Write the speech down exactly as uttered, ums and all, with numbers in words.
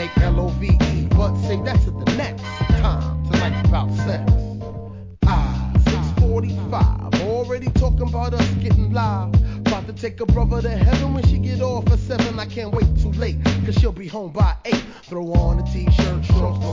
like L O V E, but say that's at the next time tonight about sex. Ah, six forty-five, already talking about us getting live. About to take a brother to heaven when she get off at seven. I can't wait too late, cause she'll be home by eight. Throw on a t-shirt, shorts,